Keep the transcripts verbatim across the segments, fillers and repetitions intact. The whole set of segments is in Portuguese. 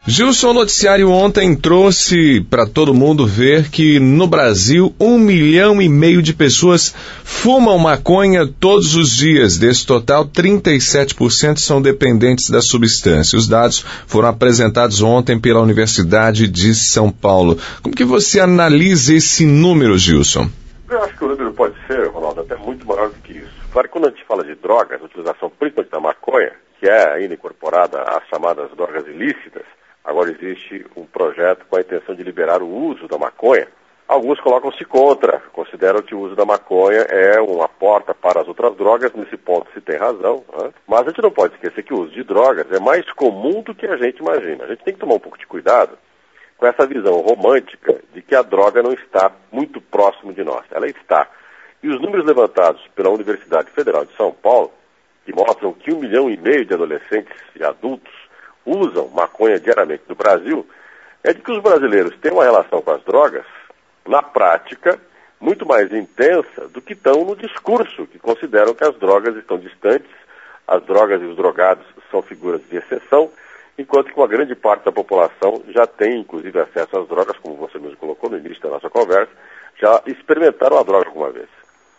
Gilson, o noticiário ontem trouxe para todo mundo ver que no Brasil um milhão e meio de pessoas fumam maconha todos os dias. Desse total, trinta e sete por cento são dependentes da substância. Os dados foram apresentados ontem pela Universidade de São Paulo. Como que você analisa esse número, Gilson? Eu acho que o número pode ser, Ronaldo, até muito maior do que isso. Claro que quando a gente fala de drogas, a utilização principalmente da maconha, que é ainda incorporada às chamadas drogas ilícitas, agora existe um projeto com a intenção de liberar o uso da maconha. Alguns colocam-se contra, consideram que o uso da maconha é uma porta para as outras drogas, nesse ponto se tem razão, né? Mas a gente não pode esquecer que o uso de drogas é mais comum do que a gente imagina. A gente tem que tomar um pouco de cuidado com essa visão romântica de que a droga não está muito próximo de nós. Ela está. E os números levantados pela Universidade Federal de São Paulo, que mostram que um milhão e meio de adolescentes e adultos usam maconha diariamente no Brasil, é de que os brasileiros têm uma relação com as drogas, na prática, muito mais intensa do que estão no discurso, que consideram que as drogas estão distantes, as drogas e os drogados são figuras de exceção, enquanto que uma grande parte da população já tem, inclusive, acesso às drogas, como você mesmo colocou no início da nossa conversa, já experimentaram a droga alguma vez.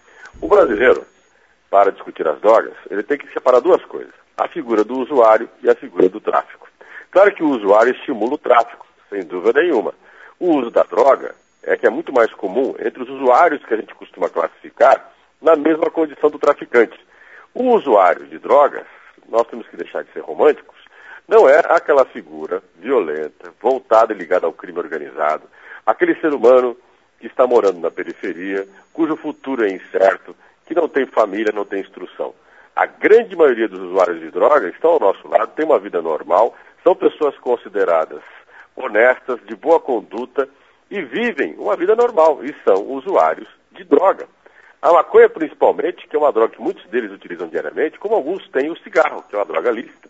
O brasileiro, para discutir as drogas, ele tem que separar duas coisas: a figura do usuário e a figura do tráfico. Claro que o usuário estimula o tráfico, sem dúvida nenhuma. O uso da droga é que é muito mais comum entre os usuários que a gente costuma classificar na mesma condição do traficante. O usuário de drogas, nós temos que deixar de ser românticos, não é aquela figura violenta, voltada e ligada ao crime organizado, aquele ser humano que está morando na periferia, cujo futuro é incerto, que não tem família, não tem instrução. A grande maioria dos usuários de drogas estão ao nosso lado, tem uma vida normal, são pessoas consideradas honestas, de boa conduta e vivem uma vida normal e são usuários de droga. A maconha, principalmente, que é uma droga que muitos deles utilizam diariamente, como alguns têm o cigarro, que é uma droga lícita,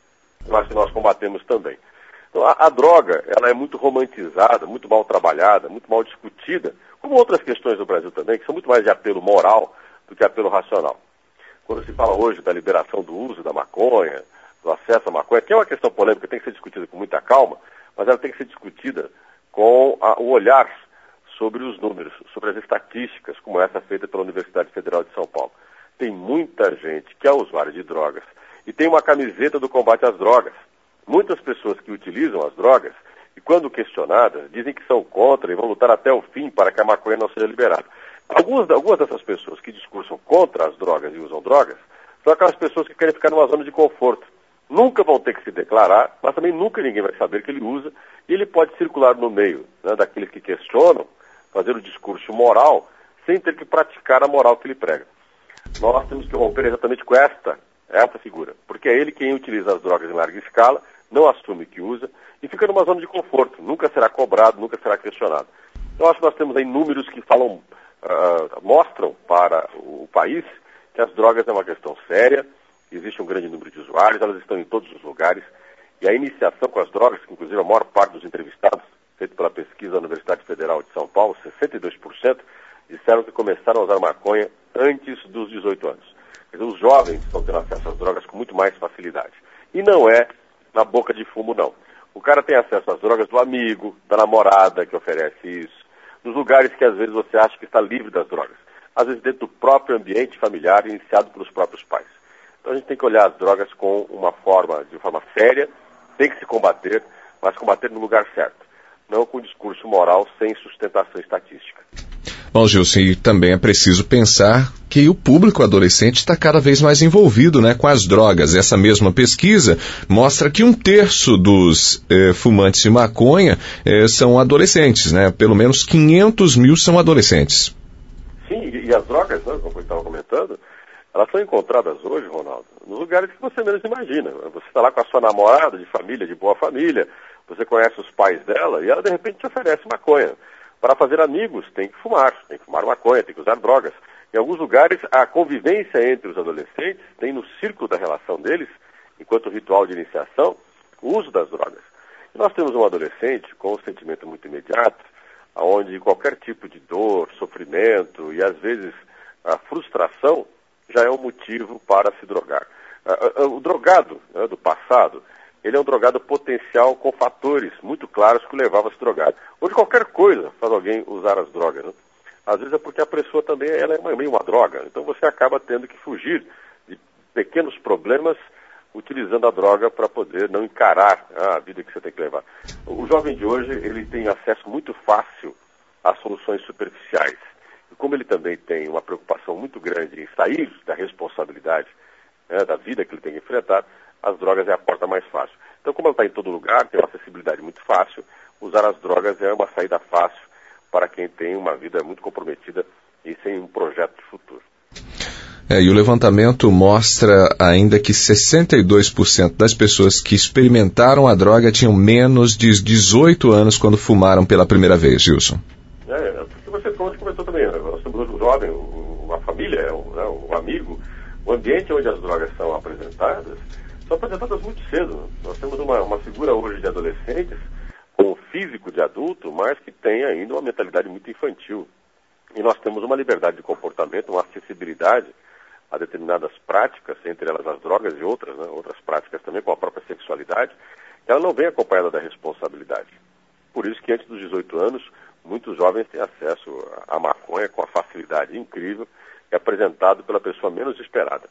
mas que nós combatemos também. Então, a, a droga, ela é muito romantizada, muito mal trabalhada, muito mal discutida, como outras questões do Brasil também, que são muito mais de apelo moral do que apelo racional. Quando se fala hoje da liberação do uso da maconha, do acesso à maconha, que é uma questão polêmica, tem que ser discutida com muita calma, mas ela tem que ser discutida com a, o olhar sobre os números, sobre as estatísticas, como essa feita pela Universidade Federal de São Paulo. Tem muita gente que é usuária de drogas e tem uma camiseta do combate às drogas. Muitas pessoas que utilizam as drogas e, quando questionadas, dizem que são contra e vão lutar até o fim para que a maconha não seja liberada. Alguns, algumas dessas pessoas que discursam contra as drogas e usam drogas são aquelas pessoas que querem ficar numa zona de conforto. Nunca vão ter que se declarar, mas também nunca ninguém vai saber que ele usa, e ele pode circular no meio, né, daqueles que questionam, fazer o discurso moral, sem ter que praticar a moral que ele prega. Nós temos que romper exatamente com esta, esta figura, porque é ele quem utiliza as drogas em larga escala, não assume que usa, e fica numa zona de conforto, nunca será cobrado, nunca será questionado. Eu acho que nós temos aí números que falam, uh, mostram para o país que as drogas é uma questão séria, existe um grande número de usuários, elas estão em todos os lugares, e a iniciação com as drogas, que inclusive a maior parte dos entrevistados, feito pela pesquisa da Universidade Federal de São Paulo, sessenta e dois por cento, disseram que começaram a usar maconha antes dos dezoito anos. Quer dizer, os jovens estão tendo acesso às drogas com muito mais facilidade. E não é na boca de fumo, não. O cara tem acesso às drogas do amigo, da namorada que oferece isso, nos lugares que às vezes você acha que está livre das drogas. Às vezes dentro do próprio ambiente familiar, iniciado pelos próprios pais. Então a gente tem que olhar as drogas com uma forma, de forma séria, tem que se combater, mas combater no lugar certo. Não com discurso moral sem sustentação estatística. Bom, Gilson, e também é preciso pensar que o público adolescente está cada vez mais envolvido, né, com as drogas. Essa mesma pesquisa mostra que um terço dos eh, fumantes de maconha eh, são adolescentes, né? Pelo menos quinhentos mil são adolescentes. Sim, e, e as drogas, né, como eu estava comentando, elas são encontradas hoje, Ronaldo, nos lugares que você menos imagina. Você está lá com a sua namorada, de família, de boa família, você conhece os pais dela e ela de repente te oferece maconha. Para fazer amigos tem que fumar, tem que fumar maconha, tem que usar drogas. Em alguns lugares a convivência entre os adolescentes tem no círculo da relação deles, enquanto ritual de iniciação, o uso das drogas. E nós temos um adolescente com um sentimento muito imediato, onde qualquer tipo de dor, sofrimento e às vezes a frustração já é um motivo para se drogar. O drogado, né, do passado ele é um drogado potencial com fatores muito claros que o levavam a se drogar. Hoje qualquer coisa faz alguém usar as drogas, né? Às vezes é porque a pessoa também ela é meio uma droga, então você acaba tendo que fugir de pequenos problemas utilizando a droga para poder não encarar a vida que você tem que levar. O jovem de hoje, ele tem acesso muito fácil a soluções superficiais. E como ele também tem uma preocupação muito grande em sair da responsabilidade, né, da vida que ele tem que enfrentar, as drogas é a porta mais fácil. Então, como ela está em todo lugar, tem uma acessibilidade muito fácil, usar as drogas é uma saída fácil para quem tem uma vida muito comprometida e sem um projeto de futuro. É, e o levantamento mostra ainda que sessenta e dois por cento das pessoas que experimentaram a droga tinham menos de dezoito anos quando fumaram pela primeira vez, Gilson. É, porque você, como você comentou também, nós temos hoje um jovem, uma família, um, né, um amigo, o ambiente onde as drogas são apresentadas, são apresentadas muito cedo. Nós temos uma, uma figura hoje de adolescentes com um físico de adulto, mas que tem ainda uma mentalidade muito infantil. E nós temos uma liberdade de comportamento, uma acessibilidade a determinadas práticas, entre elas as drogas e outras, né, outras práticas também, com a própria sexualidade, ela não vem acompanhada da responsabilidade. Por isso que antes dos dezoito anos, muitos jovens têm acesso à maconha com a facilidade incrível que é apresentado pela pessoa menos esperada.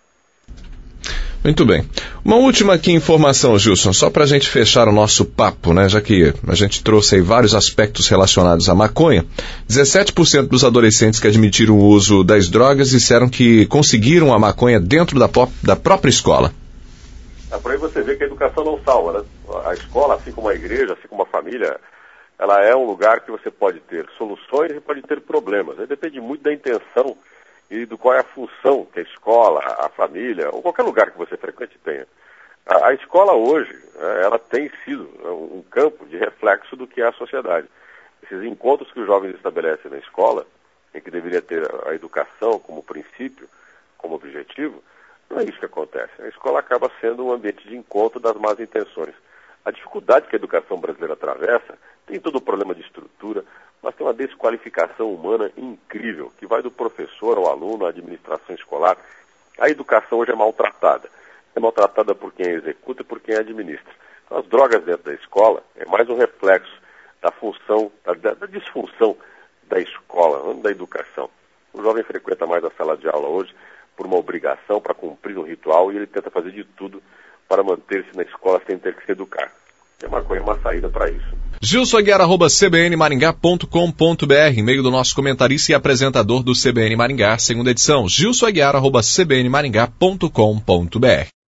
Muito bem. Uma última aqui informação, Gilson, só para a gente fechar o nosso papo, né? Já que a gente trouxe aí vários aspectos relacionados à maconha. dezessete por cento dos adolescentes que admitiram o uso das drogas disseram que conseguiram a maconha dentro da, pop, da própria escola. É, por aí você vê que a educação não salva, né? A escola, assim como a igreja, assim como a família, ela é um lugar que você pode ter soluções e pode ter problemas. Aí depende muito da intenção e do qual é a função que a escola, a família, ou qualquer lugar que você frequente tenha. A, a escola hoje, é, ela tem sido um campo de reflexo do que é a sociedade. Esses encontros que os jovens estabelecem na escola, em que deveria ter a educação como princípio, como objetivo, não é isso que acontece. A escola acaba sendo um ambiente de encontro das más intenções. A dificuldade que a educação brasileira atravessa tem todo o problema de estrutura, mas tem uma desqualificação humana incrível, que vai do professor ao aluno, à administração escolar. A educação hoje é maltratada. É maltratada por quem executa e por quem administra. Então, as drogas dentro da escola é mais um reflexo da função, da, da disfunção da escola, não da educação. O jovem frequenta mais a sala de aula hoje por uma obrigação, para cumprir um ritual, e ele tenta fazer de tudo para manter-se na escola sem ter que se educar. É uma coisa, uma saída para isso. Gilson Aguiar, arroba c b n maringá ponto com ponto b r, e-mail do nosso comentarista e apresentador do C B N Maringá, segunda edição. Gilson Aguiar, arroba c b n maringá ponto com ponto b r.